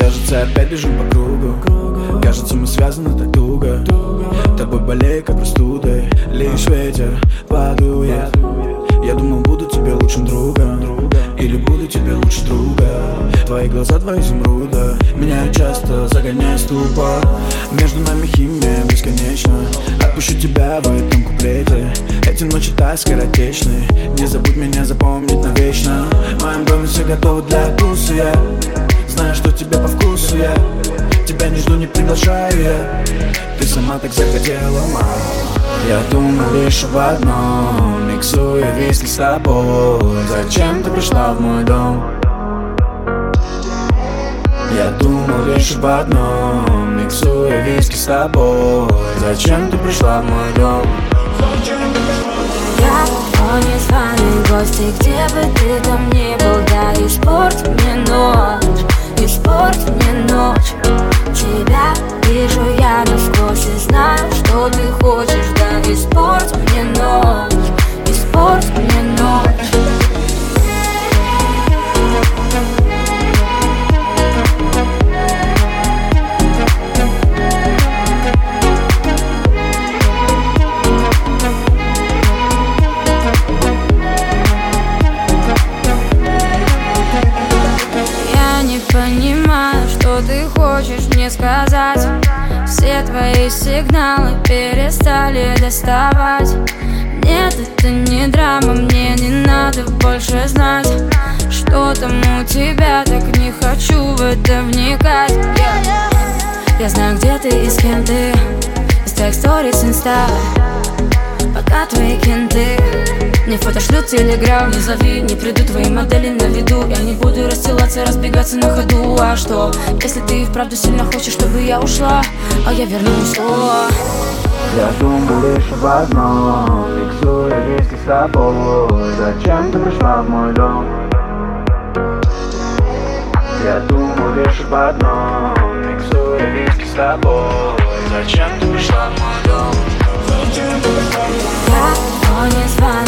Кажется, опять бежим по кругу. Кажется, мы связаны так туго. Тобой болею, как простудой. Лишь ветер подует. Я думал, буду тебе лучшим другом, или буду тебе лучше друга. Твои глаза, твои изумруда меня часто загоняют в ступор. Между нами химия бесконечна. Отпущу тебя в этом куплете. Эти ночи так скоротечны. Не забудь меня запомнить навечно. В моем доме все готово для вкуса. Я знаю, что тебе по вкусу. Я тебя не жду, не приглашаю я. Ты сама так захотела, мама. Я думал лишь об одном, миксуя виски с тобой. Зачем ты пришла в мой дом? Я думал лишь об одном, миксуя виски с тобой. Зачем ты пришла в мой дом? Я твой незваный гость, и где бы ты там ни был, да испорть мне ночь, испорть мне ночь. Тебя вижу я насквозь и знаю, что ты хочешь, да испорть мне ночь, испорть мне ночь. Понимаю, что ты хочешь мне сказать. Все твои сигналы перестали доставать. Нет, это не драма, мне не надо больше знать, что там у тебя, так не хочу в это вникать. Я знаю, где ты и с кем ты, из твоих сторис инста. Пока твои кенты мне фото шлют телеграм. Не зови, не приду твои модели на виду. Я не буду расстилаться, разбегаться на ходу. А что, если ты вправду сильно хочешь, чтобы я ушла, а я вернусь снова? Я думал лишь об одном, миксуя виски с тобой. Зачем ты пришла в мой дом? Я думал лишь об одном, миксуя виски с тобой. Зачем ты пришла в мой дом? Я твой незваный